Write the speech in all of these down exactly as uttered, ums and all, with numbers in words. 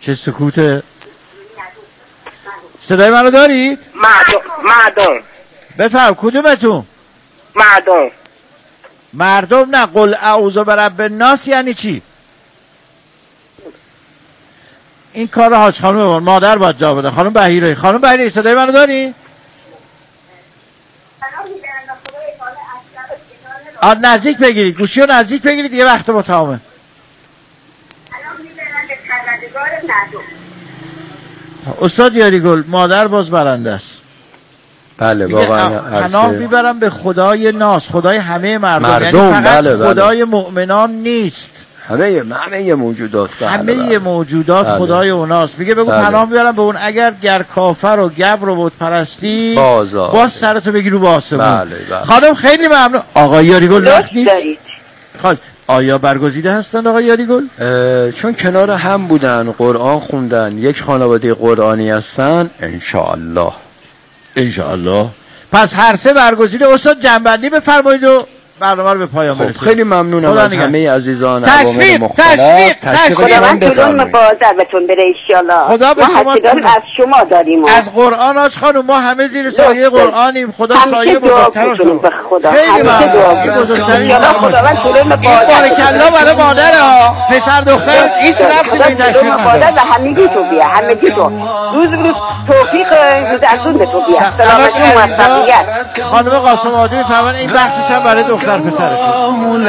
چه سکوته؟ صدای منو دارید؟ مردم مردم بفرم کدومتون؟ مردم مردم نه. قل اعوذ برب الناس یعنی چی؟ این کار حاج خانم مادر باید جا بده. خانم بهیره. خانم بهیره صدای منو داری؟ آ نزدیک بگیرید، گوشی رو نزدیک بگیرید، یه وقت با تمامه. استاد یاریگل مادر باز برنده است. بله واقعا پناه میبرم به خدای ناس، خدای همه مردم, مردم یعنی فقط بله بله. خدای مؤمنان نیست، همه همه موجودات بله همه بله. موجودات بله. خدای اوناست. میگه بگو بله. پناه میبرم به اون اگر گر کافر و گبر و بت پرستی باز, باز سرتو بگی رو به آسمون. بله بله. خانم خیلی ممنون. آقای یاریگل وقت نیست. خب آیا برگزیده هستن آقای یاریگل؟ چون کنار هم بودن، قرآن خوندن، یک خانواده قرآنی هستن، انشاءالله انشاءالله. پس هر سه برگزیده. استاد جنبندی بفرمایید و برنامه رو به پایان برسونید. خب خیلی ممنونم از همه عزیزان عوامل مختلف. تشویق تشویق خداوند طولون مواظبتون بره ان شاء الله. خدا به شما از شما داریم. از قرآن آج خانم ما همه زیر سایه قرآنیم. خدا سایه بزرگتر است. خیلی ممنون. بزرگترین خداوند طولون مواظبت. بارک الله برای مادر ها پسر دختر هیچ ربطی به این تشویق نداره. و همگی تو بیا، همگی تو روز روز توفیق روزافزون به تو بیا. سلامتی و موفقیت. خانم قاسم آبادی میفرمایند این بخشش هم برای دختر پسرشون.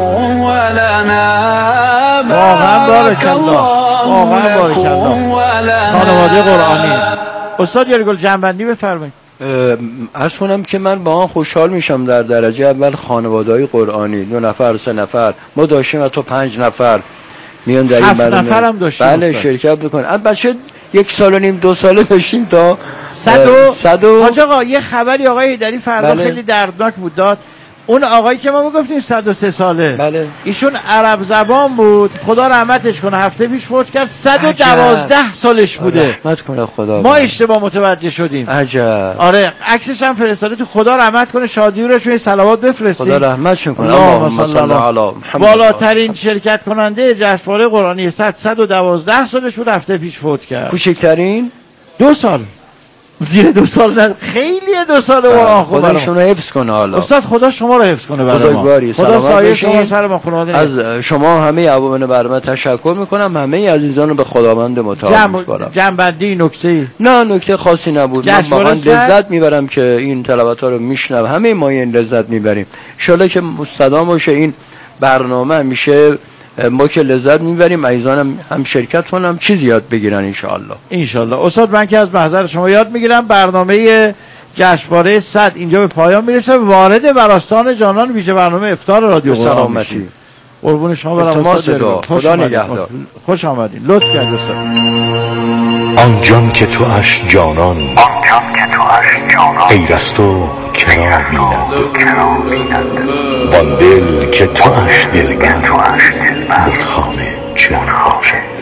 واقعا بارک الله، واقعا بارک الله. خانواده قرآنی. استاد یاریگل جنبندی بفرمایید. عرض کنم که من با آن خوشحال میشم در درجه اول خانواده‌های قرآنی دو نفر سه نفر ما داشتیم تا پنج نفر میان در این برنامه. هفت نفر هم داشتیم. بله شرکت بکنن. البته یک سال و نیم دو ساله داشتیم تا صد و صد و حاج آقا یه خبری آقای هیدری فردا بله. خیلی دردناک بود داد. اون آقایی که ما میگفتیم صد و سه ساله بله. ایشون عرب زبان بود، خدا رحمتش کنه، هفته پیش فوت کرد. صد و دوازده سالش بوده. رحمت کنه خدا. ما اشتباه متوجه شدیم. عجب. آره عکسش هم فرستاده تو. خدا رحمت کنه، شادی رو روی صلوات بفرستید. خدا رحمتش کنه. اللهم صل علی بالاترین شرکت کننده جشنواره قرآنی صد صد و دوازده سالش بود، هفته پیش فوت کرد. کوچکترین دو سال. زیر دو سال نه. خیلی دو سال قرآن خوب. خدا شما حفظ کنه. حالا استاد خدا شما رو حفظ کنه برای ما. خدا سایه شما سر ما خانواده. از شما همه عوامل برنامه تشکر میکنم. همه عزیزان رو به خداوند متعال میسپارم. جنبندی نکته‌ای؟ نه نکته خاصی نبود. من واقعا لذت میبرم که این تلاوت‌ها رو میشنوم. همه ما این لذت میبریم. ان شاءالله که مستدام باشه این برنامه. میشه ما که لذت میبریم، عزیزانم هم شرکت کنم، چیزی یاد بگیرن ان شاء الله. ان شاء الله. استاد من که از محضر شما یاد میگیرم. برنامه جشنواره صد اینجا به پایان میرسه. وارد براستان جانان ویژه برنامه افطار رادیو قرآن میشیم. قربون شما برم استاد. خدا نگهدار. خوش آمدید. لطف کردید استاد. آن جان که تو اش جانان، آن جان که تو اش جانان، غیر از تو کرا بینند، وان دل که تو اش دلبر، بتخانه چرا باشد.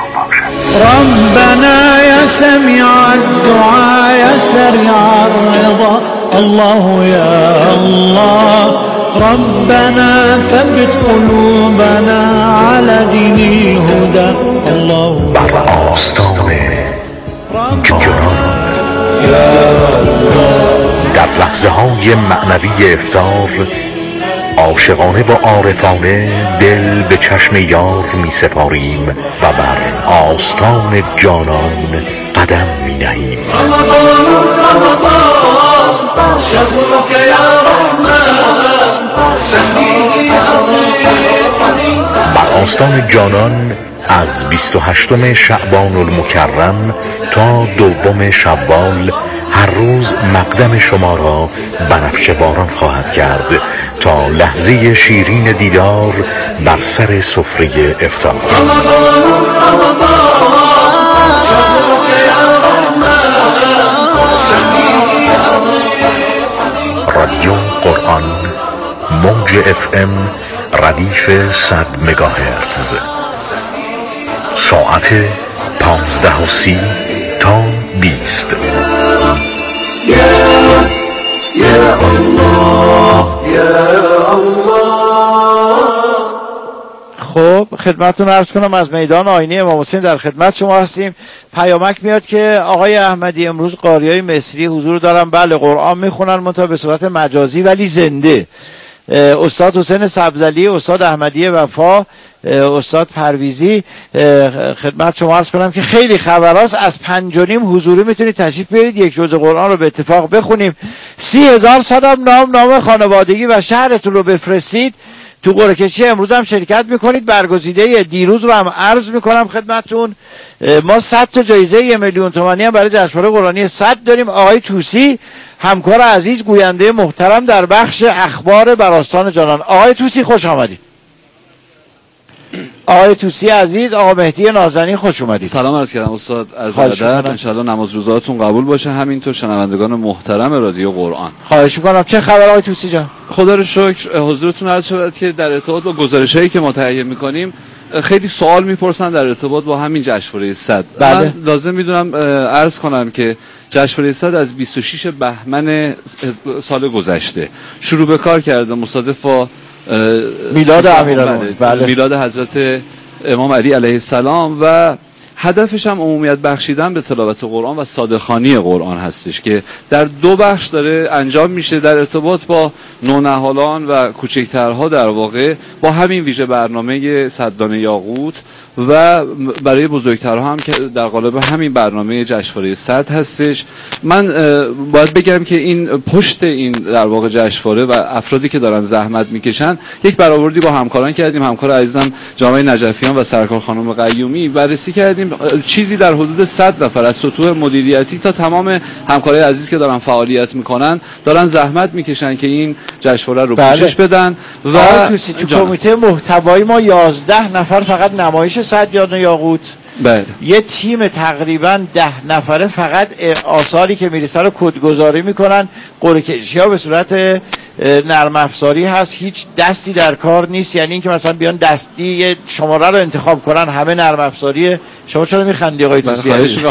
ربنا يا سميع الدعاء يا سريع الرضا، الله يا الله ربنا ثبت قلوبنا على دين الهدى، الله بر آستان جانان در لحظه های معنوی افطار عاشقانه و عارفانه دل به چشم یار می سپاریم و بر آستان جانان قدم می نهیم. بر آستان جانان از بیست و هشتم شعبان المکرم تا دوم شوال هر روز مقدم شما را بنفشه باران خواهد کرد تا لحظه شیرین دیدار بر سر سفره افطار. رادیو قرآن موج اف ام ردیف صد مگاهرتز، ساعت پانزده و سی تا بیست. یا یا الله یا الله. خب خدمتتون عرض کنم از میدان آینه امام حسین در خدمت شما هستیم. پیامک میاد که آقای احمدی امروز قاریای مصری حضور دارن، بله قرآن میخونن منتها به صورت مجازی ولی زنده. استاد حسین سبزعلی، استاد احمدی وفا، استاد پرویزی، خدمت شما عرض کنم که خیلی خبراست. از پنج و نیم حضوری میتونید تشریف بیارید، یک جزء قرآن رو به اتفاق بخونیم. سی هزار صدام نام نام خانوادگی و شهرتون رو بفرستید. تو قرعه کشی امروز هم شرکت میکنید. برگزیده دیروز رو هم عرض میکنم خدمتتون، ما صد تا جایزه یک میلیون تومانی هم برای جشنواره قرآنی صد داریم. آقای طوسی همکار عزیز، گوینده محترم در بخش اخبار بر آستان جانان. آقای طوسی خوش آمدید. آقای طوسی عزیز، آقا مهدی نازنین خوش اومدید. سلام عرض کردم استاد، عرض ادب. ان شاء الله نماز روزاتون قبول باشه، همینطور شنوندگان محترم رادیو قرآن. خواهش میکنم. چه خبر آقای طوسی جان؟ خدا رو شکر. حضورتون عرض شود که در ارتباط با گزارشایی که ما تهیه میکنیم خیلی سوال میپرسن در ارتباط با همین جشنواره صد. بله. من لازم میدونم عرض کنم که جشنواره صد از بیست و شش بهمن سال گذشته شروع به کار کرده، مصادف با میلاد امیرالمومنین، بله. میلاد حضرت امام علی علیه السلام و هدفش هم عمومیت بخشیدن به تلاوت قرآن و صادقانی قرآن هستش که در دو بخش داره انجام میشه در ارتباط با نونهالان و کوچکترها، در واقع با همین ویژه برنامه صد دانه یاقوت، و برای بزرگترها هم که در قالب همین برنامه جشنواره صد هستش. من باید بگم که این پشت این در واقع جشنواره و افرادی که دارن زحمت میکشن یک برآوردی با همکاران کردیم. همکار عزیزم جامعه نجفیان و سرکار خانم قیومی بررسی کردیم، چیزی در حدود صد نفر از سطوح مدیریتی تا تمام همکارای عزیز که دارن فعالیت میکنن دارن زحمت میکشن که این جشنواره رو پوشش بدن. و تو کمیته محتوایی ما یازده نفر فقط نمایش صد دانه یاقوت، بله، یه تیم تقریبا ده نفره فقط آثاری که میرسه رو کدگذاری میکنن. قرعه کشی ها به صورت نرم افزاری هست، هیچ دستی در کار نیست. یعنی اینکه مثلا بیان دستی شماره رو انتخاب کنن، همه نرم افزاریه. شما چرا میخندی آقای طوسی؟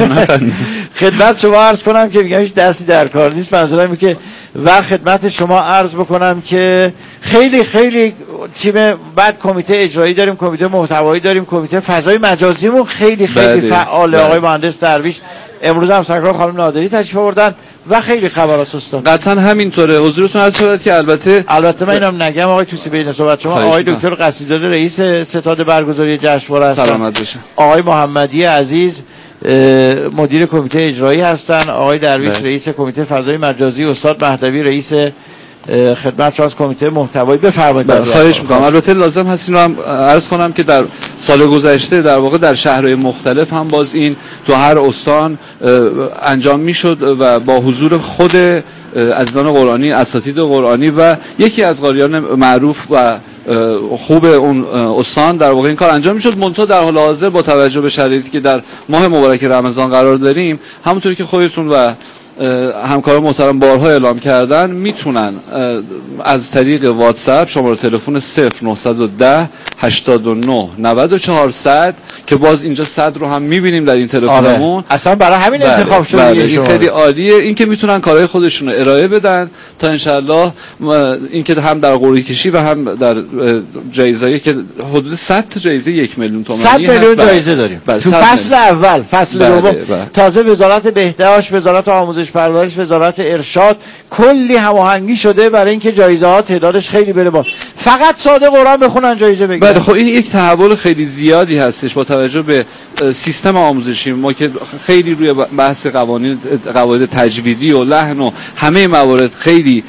خدمت شما عرض کنم که میگم هیچ دستی در کار نیست. منظورم اینه که و خدمت شما عرض بکنم که خیلی خیلی تیم، بعد کمیته اجرایی داریم، کمیته محتوایی داریم، کمیته فضای مجازیمون خیلی خیلی بله. فعاله. بله. آقای مهندس درویش امروز هم سرکار خانم نادری تشریف آوردن و خیلی خبراست استاد. قطعا همینطوره. حضورتون عرض شود که البته البته من اینم نگم آقای طوسی بین صحبت شما، آقای دکتر قصیدزاده رئیس ستاد برگزاری جشنواره هستن، سلامت باشن. آقای محمدی عزیز مدیر کمیته اجرایی هستن، آقای درویش بله. رئیس کمیته فضای مجازی، استاد مهدوی رئیس خدمت شما از کمیته محتوایی. بفرمایید. خواهش می‌کنم. البته لازم هست این رو هم عرض کنم که در سال گذشته در واقع در شهرهای مختلف هم باز این تو هر استان انجام میشد و با حضور خود عزیزان قرآنی، اساتید قرآنی و یکی از قاریان معروف و خوب اون استان در واقع این کار انجام میشد. منتها در حال حاضر با توجه به شرایطی که در ماه مبارک رمضان قرار داریم، همونطوری که خودتون و همکاران محترم بارها اعلام کردن، میتونن از طریق واتساپ شماره تلفن صفر نهصد و ده هشتاد و نه نود و چهار صد که باز اینجا صد رو هم میبینیم در این تلفنمون. آره. اصلا برای همین بله. انتخاب شده. بله. این خیلی عالیه، این که میتونن کارهای خودشون رو ارائه بدن تا انشالله این که هم در قرعه کشی و هم در جایزه‌ای که حدود صد تا جایزه یک میلیون تومانی صد میلیون جایزه داریم. بله. تو فصل اول، فصل بله. دوم بله. تازه وزارت بهداشت، وزارت آموزش پرورش، وزارت ارشاد کلی هماهنگی شده برای اینکه جایزه ها تعدادش خیلی بره بالا. فقط ساده قرآن بخونن جایزه بگیرن. بله. خب این یک تحول خیلی زیادی هستش با توجه به سیستم آموزشی ما که خیلی روی بحث قوانین قواعد تجویدی و لحن و همه موارد خیلی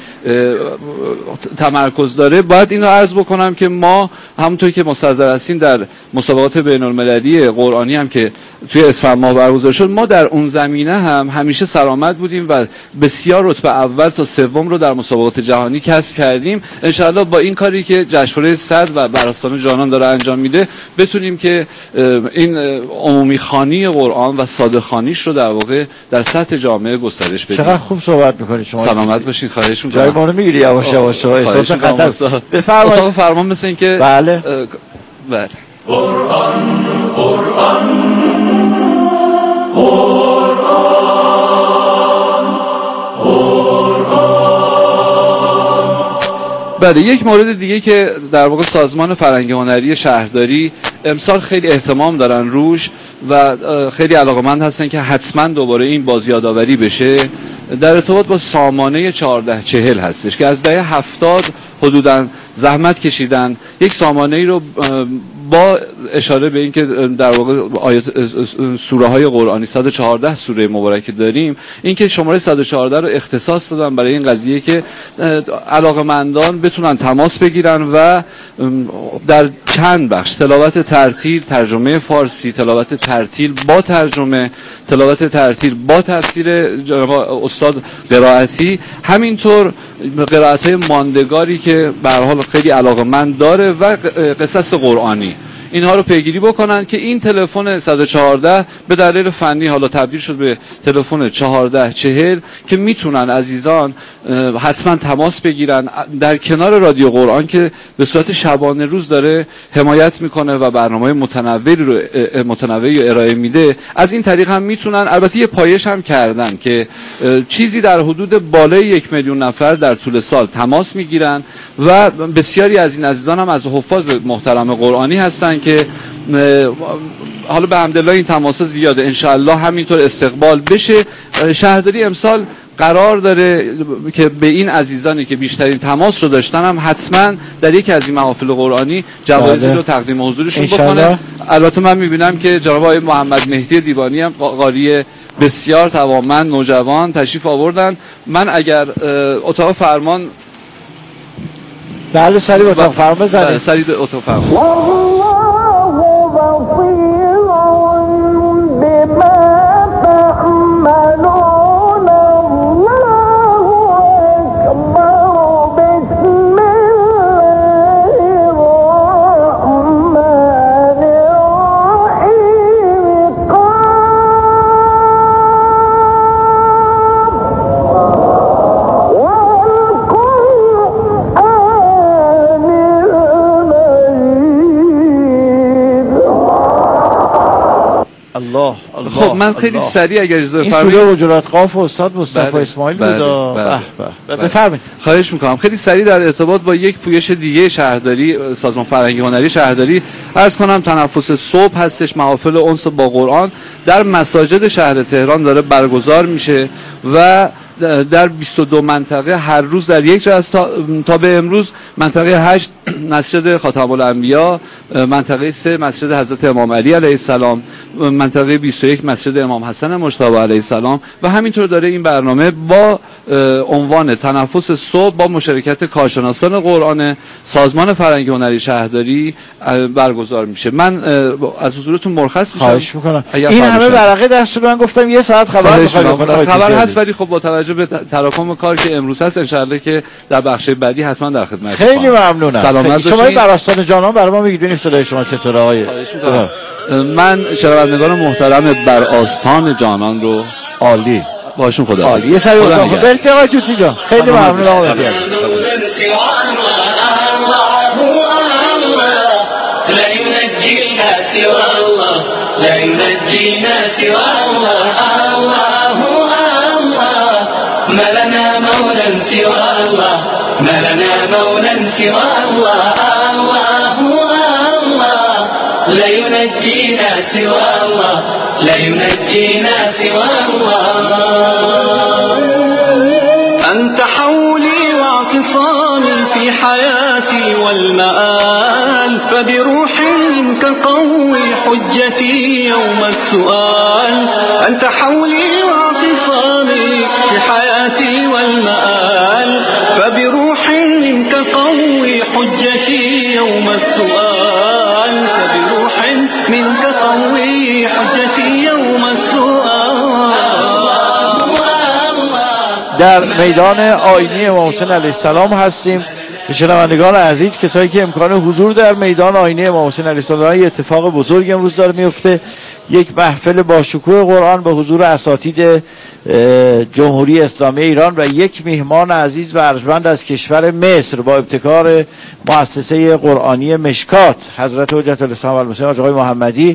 تمرکز داره. باید اینو عرض بکنم که ما همونطوری که مستحضر هستیم در مسابقات بین المللی قرآنی هم که توی اسفند ماه برگزار شد، ما در اون زمینه هم همیشه سرآمد بودیم و بسیار رتبه اول تا سوم رو در مسابقات جهانی کسب کردیم. انشاءالله با این کاری که جشنواره صد و بر آستان جانان داره انجام میده بتونیم که این عمومی خوانی قرآن و ساده خوانیش رو در واقع در سطح جامعه گسترش بدیم. چقدر خوب صحبت می‌کنید شما. سلامت باشین. خواهش می‌کنم. جای ما رو می‌گیری یواش یواش. احساس خطر. بفرمایید. اتاق فرمان مثل این که بله. بله. قرآن قرآن بله، یک مورد دیگه که در واقع سازمان فرهنگ هنری شهرداری امسال خیلی اهتمام دارن روش و خیلی علاقه‌مند هستن که حتما دوباره این باز یادآوری بشه، در ارتباط با سامانه چهارده چهل هستش که از دهه هفتاد حدوداً زحمت کشیدن یک سامانه ای رو با اشاره به اینکه در واقع آیات سوره های قرآنی صد و چهارده سوره مبارکه داریم، اینکه شماره صد و چهارده رو اختصاص دادن برای این قضیه که علاقه‌مندان بتونن تماس بگیرن و در چند بخش تلاوت ترتیل، ترجمه فارسی، تلاوت ترتیل با ترجمه، تلاوت ترتیل با تفسیر جناب استاد قرائتی، همینطور قرائت‌های ماندگاری که به هر حال خیلی علاقه‌مند داره و قصص قرآنی، اینها رو پیگیری بکنن که این تلفن صد و چهارده به دلیل فنی حالا تبدیل شد به تلفن چهارده چهل که میتونن عزیزان حتما تماس بگیرن در کنار رادیو قرآن که به صورت شبانه روز داره حمایت میکنه و برنامه متنوعی رو متنوعی رو ارائه میده. از این طریق هم میتونن، البته یه پایش هم کردن که چیزی در حدود بالای یک میلیون نفر در طول سال تماس میگیرن و بسیاری از این عزیزان هم از حفاظ محترم قرآنی هستن که حالا به حمدالله این تماس زیاده، انشاءالله همینطور استقبال بشه. شهرداری امسال قرار داره که به این عزیزانی که بیشترین تماس رو داشتن هم حتما در یکی از این محافل قرآنی جوایزی رو تقدیم حضورشون بکنه. البته من میبینم که جناب آقای محمد مهدی دیوانی هم قاری بسیار توانمند نوجوان تشریف آوردن. من اگر اتاق فرمان بله سریع اتاق فرمان بزنید. بله سریع اتاق فرمان. خب من خیلی سریع اگر اجازه بفرمایید، این سوره حجرات قاف استاد مصطفی بله، اسماعیل بود. بله بله بفرمایید. خواهش میکنم. خیلی سریع در ارتباط با یک پویش دیگه شهرداری، سازمان فرهنگی هنری شهرداری، عرض کنم تنفس صبح هستش، محافل انس با قرآن در مساجد شهر تهران داره برگزار میشه و در بیست و دو منطقه هر روز در یک جا تا, تا به امروز منطقه هشت مسجد خاتم الانبیا، منطقه سه مسجد حضرت امام علی علیه السلام، منطقه بیست و یک مسجد امام حسن مجتبی علیه السلام و همینطور داره این برنامه با عنوان تنفس صبح با مشارکت کارشناسان قرآن سازمان فرهنگی هنری شهرداری برگزار میشه. من از حضورتون مرخص میشم. خواهش میکنم. این همه ورقه دستور من گفتم یه ساعت خبر میخوام. خبر هست ولی خب با توجه به تراکم کار که امروز هست ان شاءالله که در بخش بعدی حتما در خدمت شما. خیلی ممنونم. سلامت شما بر آستان جانان برای ما میگید ببینیم صدای شما چطوره آقای. من شنوندگان محترم بر آستان جانان رو عالی باشون خدا عالی. یه سری اتاق برسی آقای توسی جان. خیلی ممنون آقای. لا ينجينا سوى الله لا ينجينا سوى الله الله الله ما لنا مولا سوى الله ما لنا مولا سوى الله الله الله لا ينجينا سوى الله لا ينجينا سوى الله أنت حولي واعتصامي في حياتي والمآل فبروح منك قوي حجتي يوم السؤال أنت حولي واعتصامي في حياتي والمآل فبروح منك قوي حجتي يوم السؤال فبروح منك قوي حجتي يوم السؤال. در میدان آینی امام حسین علیه السلام هستیم. شنوندگان عزیز، کسایی که امکان حضور در میدان آینه امام حسین علیه السلام، یه اتفاق بزرگ امروز داره میفته. یک محفل با شکوه قرآن به حضور اساتید جمهوری اسلامی ایران و یک میهمان عزیز و ارجمند از کشور مصر با ابتکار مؤسسه قرآنی مشکات حضرت حجت الاسلام والمسلمین آقای محمدی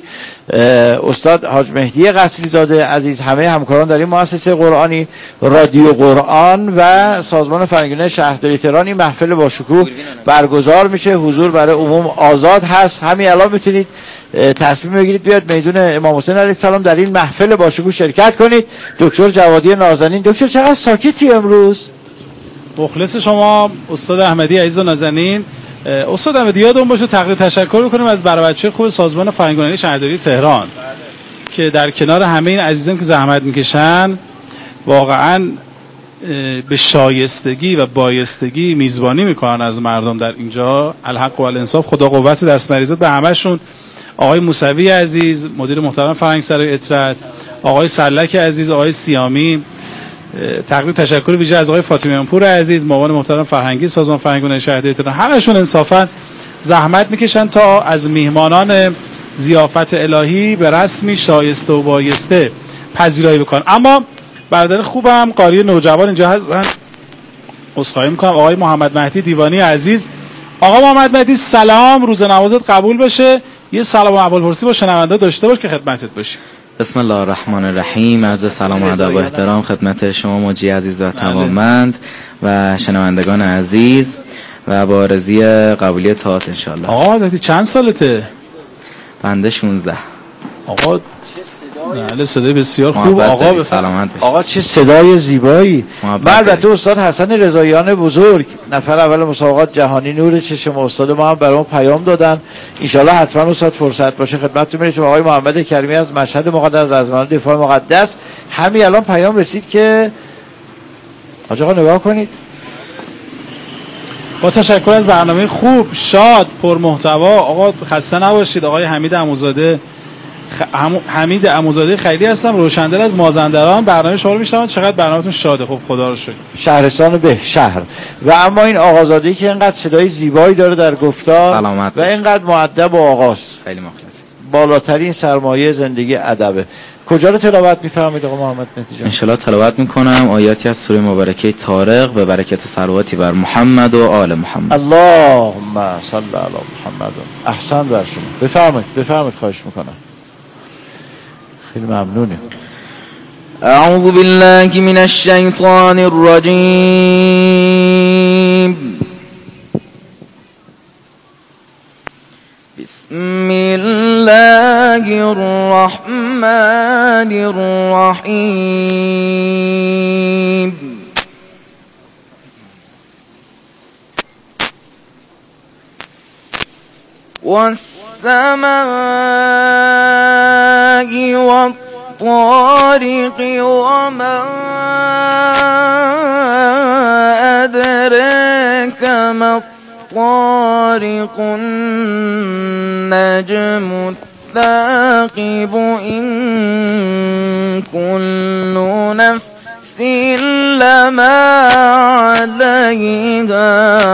استاد حاج مهدی قصری زاده عزیز، همه همکاران در این مؤسسه قرآنی، رادیو قرآن و سازمان فرهنگی شهرداری تهران این محفل با شکوه برگزار میشه. حضور برای عموم آزاد هست. همین الان میتونید تصمیم بگیرید بیاد میدون امام حسین علیه السلام در این محفل با شکوه شرکت کنید. دکتر جوادی نازنین، دکتر چقدر ساکتی امروز؟ مخلص شما استاد احمدی عزیز و نازنین. استاد احمدی یادمون باشه تقدیر تشکر بکنیم از برای بچه خوب سازمان فرهنگی شهرداری تهران که در کنار همه این عزیزان که زحمت میکشن واقعا به شایستگی و بایستگی میزبانی میکنن از مردم در اینجا. الحق و الانصاف، خدا قوت و دست مریضات به همشون. آقای موسوی عزیز، مدیر محترم فرهنگ سرای اطرت، آقای سلک عزیز، آقای سیامی، تقدیر تشکر ویژه از آقای فاطمیان پور عزیز، معاون محترم فرهنگی سازمان فرهنگی شهرداری تهران. همشون انصافا زحمت میکشن تا از میهمانان ضیافت الهی به رسمی شایسته و بایسته پذیرایی بکنن. اما برادر خوبم قاری نوجوان اینجا هستن، عذرخواهی میکنم، آقای محمد مهدی دیوانی عزیز. آقا محمد مهدی سلام، روز نمازت قبول بشه. یه سلام و احوالپرسی با شنونده داشته باش که خدمتت باشیم. بسم الله الرحمن الرحیم. عرض سلام و ادب و احترام خدمت شما مجری عزیز و توانمند و شنوندگان عزیز و با آرزوی قبولی طاعت انشالله. آقا مهدی چند سالته؟ بنده شانزده. آقا بله صدای بسیار خوب. آقا بفرمایید. آقا چه صدای زیبایی. البته استاد حسن رضاییان بزرگ نفر اول مسابقات جهانی نور چشم استاد ما هم برام پیام دادن. ان شاءالله حتما استاد فرصت باشه خدمتتون میرسیم. آقای محمد کریمی از مشهد مقدس از رزمنده دفاع مقدس، همین الان پیام رسید که آقا نگاه کنید. با تشکر از برنامه خوب، شاد، پرمحتوا. آقا خسته نباشید. آقای حمید عموزاده خ... حمید عموزاده خیلی هستم، روشندل از مازندران. برنامه شما رو میشنوم، چقدر برنامه‌تون شاده. خب خدا رو شکر. شهرستان به شهر. و اما این آقازاده‌ای که اینقدر صدای زیبایی داره در گفتار سلامت و اینقدر مؤدب و آغاز، خیلی مخلص، بالاترین سرمایه زندگی ادبه. کجا رو تلاوت می‌فرمایید آقا محمد مهدی جان؟ ان شاء الله تلاوت می‌کنم آیاتی از سوره مبارکه طارق به برکت صلواتی بر محمد و آل محمد. اللهم صل علی محمد. احسن بر شما. بفرمایید بفرمایید خواهش می‌کنم. خیلی ممنونیم. اعوذ بالله من الشیطان الرجیم. بسم الله الرحمن الرحیم. والسماء والطارق وما أدراك ما الطارق النجم الثاقب إن كل نفس لما عليها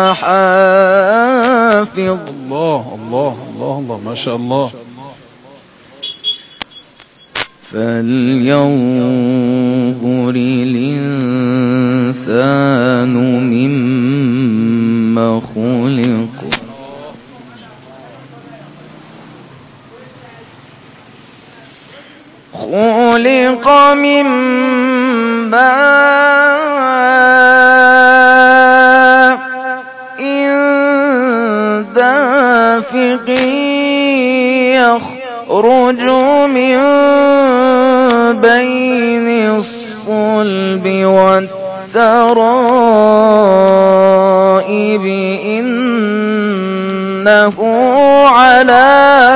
حافظ. الله الله الله الله ما شاء الله. فلينظر الإنسان مما خلق. خلق من ماء دافق يخرج من بين الصلب والترائب إنه على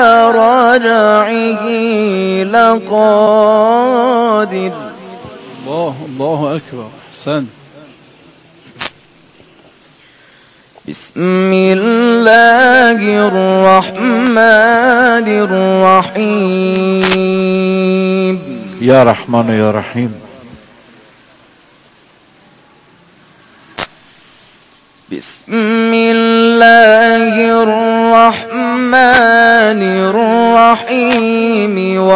رجعه لقادر. الله الله أكبر. أحسنت. بسم الله الرحمن الرحيم. یا رحمان یا رحیم. بسم الله الرحمن الرحيم.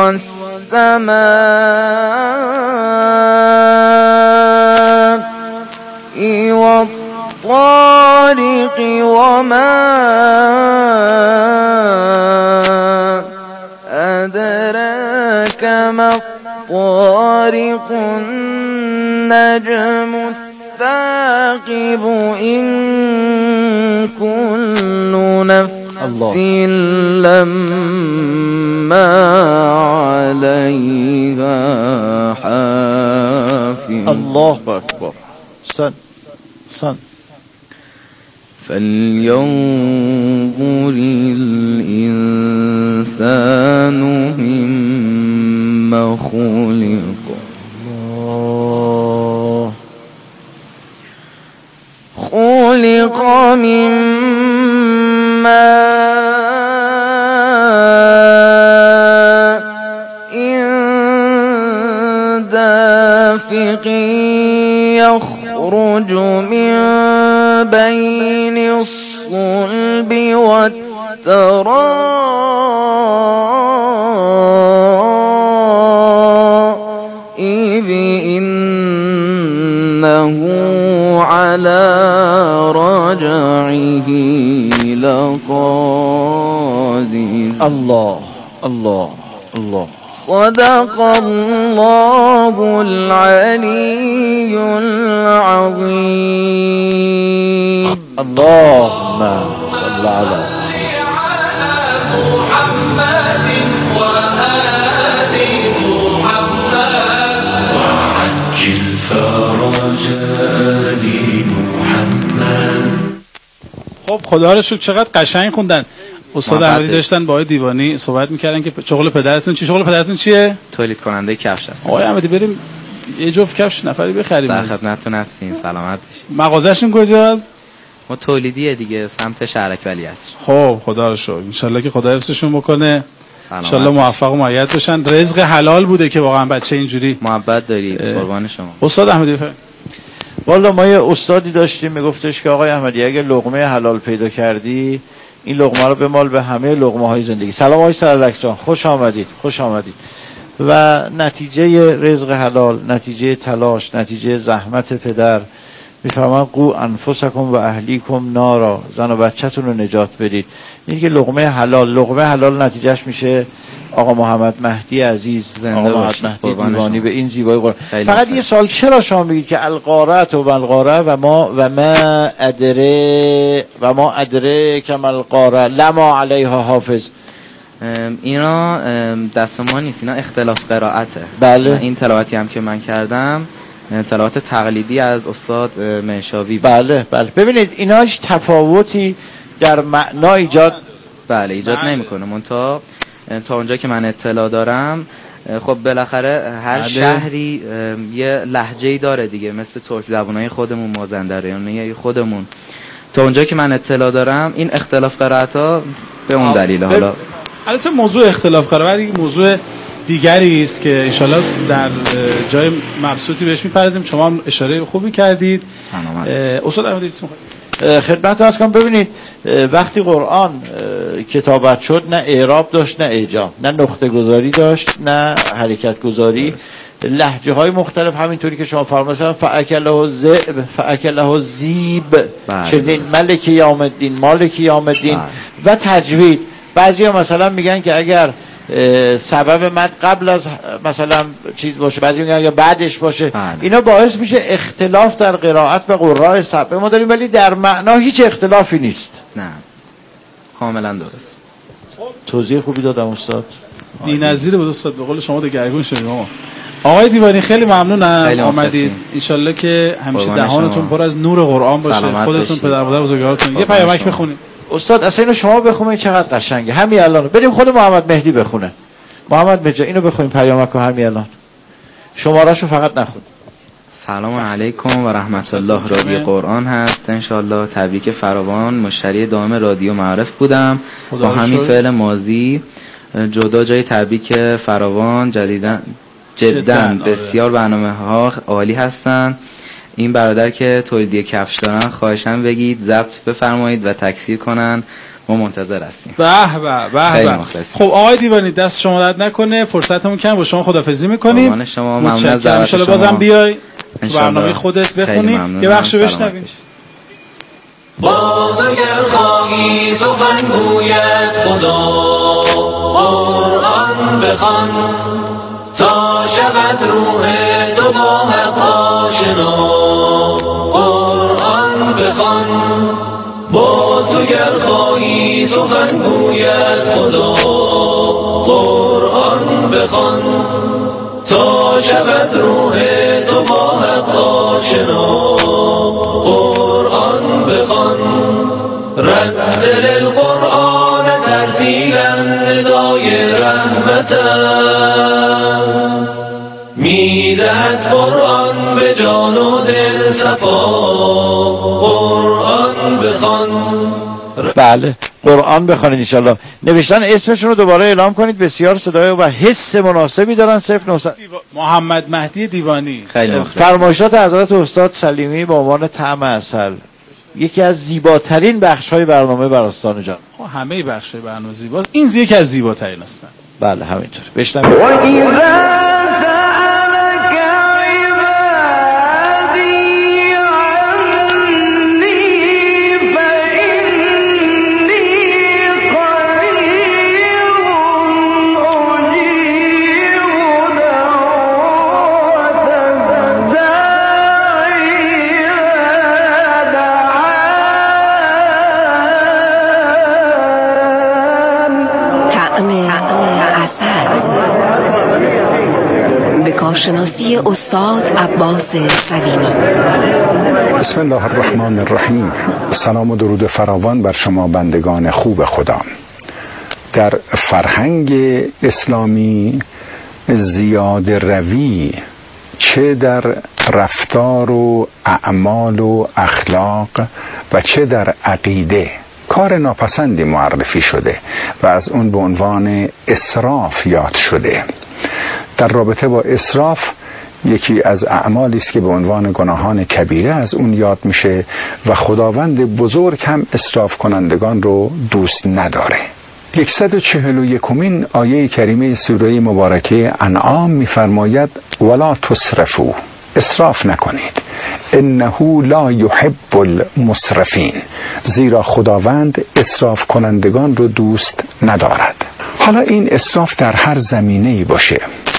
والسماء والطارق وما أدراك ما الطارق النجم الثاقب إن كل نفس لما عليها حافظ. الله أكبر. سن سن فلينظر الإنسان مما خلق. الله. خلق من ماء دافق يخرج من بين الصلب والترائب إنه على رجعه لقادر. الله الله الله. صدق الله العلي العظيم. اللهم صل على محمد وآل محمد وعجل فرج آل محمد. خب خدا رو شکر چقدر قشنگ خوندن. استاد احمدی داشتن با آقای دیوانی صحبت میکردن که شغل پدرتون چی؟ شغل پدرتون چیه؟ تولید کننده کفش هستم. آقای احمدی بریم یه جفت کفش نفری بخریم. در خدمتتون هستیم. سلامت باشید. مغازه‌شون کجاست؟ ما تولیدیه دیگه، سمت شهرک ولی هست. خب خدا رو شکر. ان شاءالله که خدا حفظشون بکنه. ان شاءالله موفق و مؤید باشن. رزق حلال بوده که واقعا بچه اینجوری محبت دارید. قربان شما. استاد احمدی بفرمایید. والا ما یه استادی داشتیم میگفتش که آقای احمدی اگه لقمه حلال پیدا کردی این لقمه رو بمال به همه لقمه های زندگی. سلام آقای سرلک جان، خوش آمدید خوش آمدید. و نتیجه رزق حلال، نتیجه تلاش، نتیجه زحمت پدر، میفرمان قو انفسکم و اهلیکم نارا، زن و بچه‌تون رو نجات بدید. این که لقمه حلال، لقمه حلال نتیجهش میشه آقا محمد مهدی عزیز، آقا محمد مهدی دیوانی به این زیبایی قرآن. فقط یه سال چرا شما میگید که القارعه و القارعه و ما و ما ادره و ما ادره کما القارعه لما علیها حافظ؟ اینا دست ما نیست، اینا اختلاف قرائته. بله. این تلاوتی هم که من کردم تلاوت تقلیدی از استاد منشاوی. بله بله. ببینید اینا هیچ تفاوتی در معنا ایجاد بله ایجاد بله. نمیکنه. منتها تا اونجا که من اطلاع دارم خب بالاخره هر بله. شهری یه لهجه‌ای داره دیگه، مثل ترک زبانای خودمون، مازندرانی خودمون. تا اونجا که من اطلاع دارم این اختلاف قرائت‌ها به اون دلیل. حالا البته موضوع اختلاف قرائت دیگه موضوع دیگری است که انشالله در جای مبسوطی بهش میپردازیم. شما هم اشاره خوبی کردید. سلامت. استاد احمدی اسم خدمت عرض کنم. ببینید وقتی قرآن کتابت شد نه اعراب داشت نه اعجام، نه نقطه گذاری داشت نه حرکت گذاری، لهجه های مختلف، همینطوری که شما فرمودید فاکله ذئب فاکله ذیب، چنین ملک یوم الدین مالک یوم الدین و تجوید. بعضیا مثلا میگن که اگر سبب مد قبل از مثلا چیز باشه، بعضی میگن یا بعدش باشه، اینا باعث میشه اختلاف در قرائت و قراء سبع ما داریم، ولی در معنا هیچ اختلافی نیست. نه کاملا درست. توضیح خوبی دادم استاد. بی‌نظیر بود استاد، به قول شما دگرگون شدیم. ما آقای دیوانی خیلی ممنونم آمدید. انشالله که همیشه دهانتون پر از نور قرآن باشه. خودتون پدر مادر بزرگوارتون یه پیامک بخونید. استاد اصلا اینو شما بخونید چقدر قشنگه. همین الان بریم خود محمد مهدی بخونه. محمد مهدی اینو بخونیم پیامک رو همین الان. شماره‌شو فقط نخون. سلام علیکم و رحمت الله. رادیو قرآن هست انشالله. تبریک فراوان. مشتری دائم رادیو معارف بودم با همین فعل ماضی. جدا جای تبریک فراوان جدیدن جدا بسیار برنامه ها عالی هستن. این برادر که تولیدی کفش دارن خواهشاً بگید ضبط بفرمایید و تکثیر کنن. ما منتظر هستیم. به به به به. خب آقای دیوانی دست شما درد نکنه، فرصتمون کم، با شما خداحافظی می‌کنیم. قربان شما، ممنون از دعوت شما. بازم بیای برنامه خودت بخونی یه بخشو بشنویم. باز اگر خواهی سخن گوید خدا قرآن بخوان تا شود روح تو با حق آشنا. قرآن بخوان با تو گر خواهی سخن گوید خدا. قرآن بخوان تا شود روح تو با حق آشنا. قرآن بخوان رتل القرآن ترتیلا ندای رحمت است. میدهد قرآن به جان و دل صفا. قرآن بخوان. بله قرآن بخوانید انشالله. نوشتن اسمشون رو دوباره اعلام کنید. بسیار صدای و حس مناسبی دارن. صفر نهصد محمد مهدی دیوانی. فرمایشات حضرت استاد سلیمی با عنوان طعم عسل، یکی از زیباترین بخش‌های برنامه بر آستان جان. همه بخش‌های برنامه زیباست، این یکی از زیباترین است. بله همینطور. بشنوید. کارشناسی استاد عباس سلیمی. بسم الله الرحمن الرحیم. سلام و درود فراوان بر شما بندگان خوب خدا. در فرهنگ اسلامی زیاد روی چه در رفتار و اعمال و اخلاق و چه در عقیده کار ناپسندی معرفی شده و از اون به عنوان اسراف یاد شده. در رابطه با اسراف یکی از اعمالی است که به عنوان گناهان کبیره از اون یاد میشه و خداوند بزرگ هم اسراف کنندگان رو دوست نداره. صد و چهل و یکمین آیه کریمه سوره مبارکه انعام میفرماید ولا تسرفوا، اسراف نکنید، انه لا یحب المسرفین، زیرا خداوند اسراف کنندگان رو دوست ندارد. حالا این اسراف در هر زمینه‌ای باشه،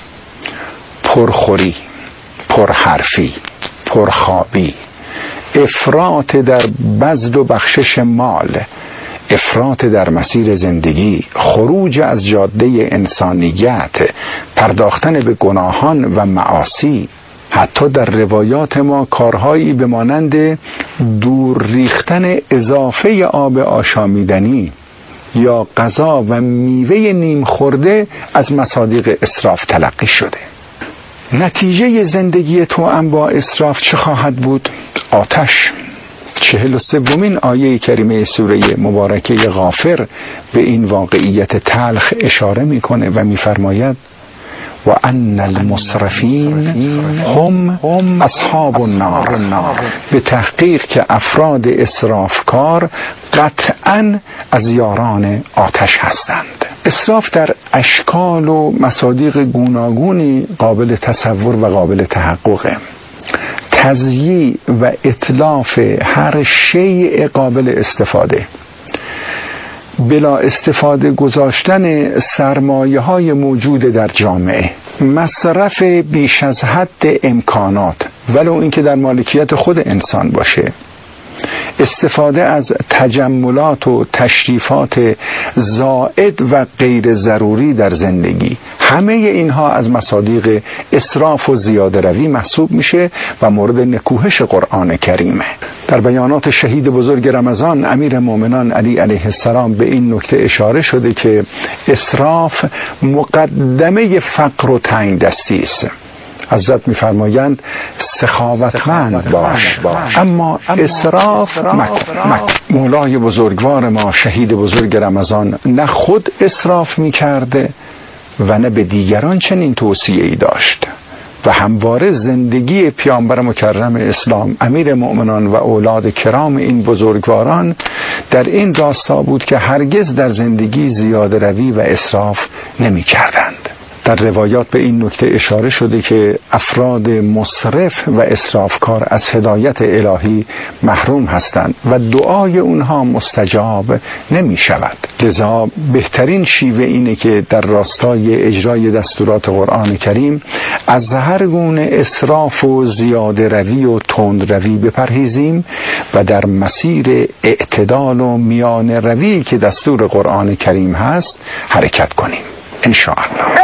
پرخوری، پرحرفی، پرخوابی، افراط در بذل و بخشش مال، افراط در مسیر زندگی، خروج از جاده انسانیت، پرداختن به گناهان و معاصی، حتی در روایات ما کارهایی به مانند دور ریختن اضافه آب آشامیدنی یا غذا و میوه نیم خورده از مصادیق اسراف تلقی شده. نتیجه زندگی توأم با اسراف چه خواهد بود؟ آتش. چهل و سومین آیه کریمه سوره مبارکه غافر به این واقعیت تلخ اشاره میکنه و میفرماید و ان المسرفین هم اصحاب النار، به تحقیق که افراد اسرافکار قطعاً از یاران آتش هستند. اسراف در اشکال و مصادیق گوناگونی قابل تصور و قابل تحققه. تضییع و اتلاف هر شیء قابل استفاده، بلا استفاده گذاشتن سرمایه های موجود در جامعه، مصرف بیش از حد امکانات ولو اینکه در مالکیت خود انسان باشه، استفاده از تجملات و تشریفات زائد و غیر ضروری در زندگی، همه اینها از مصادیق اسراف و زیاده روی محسوب میشه و مورد نکوهش قرآن کریمه. در بیانات شهید بزرگ رمضان امیر مومنان علی علیه السلام به این نکته اشاره شده که اسراف مقدمه فقر و تنگ دستی است. حضرت میفرمایند سخاوتمند باش اما اسراف مکن. مولای بزرگوار ما شهید بزرگ رمضان نه خود اسراف میکرده و نه به دیگران چنین توصیه‌ای داشت و همواره زندگی پیامبر مکرم اسلام امیر مؤمنان و اولاد کرام این بزرگواران در این راستا بود که هرگز در زندگی زیاده روی و اسراف نمی کردند. در روایات به این نکته اشاره شده که افراد مسرف و اسرافکار از هدایت الهی محروم هستند و دعای اونها مستجاب نمی شود. لذا بهترین شیوه اینه که در راستای اجرای دستورات قرآن کریم از هر گونه اسراف و زیاده روی و تند روی بپرهیزیم و در مسیر اعتدال و میان روی که دستور قرآن کریم هست حرکت کنیم ان شاء الله.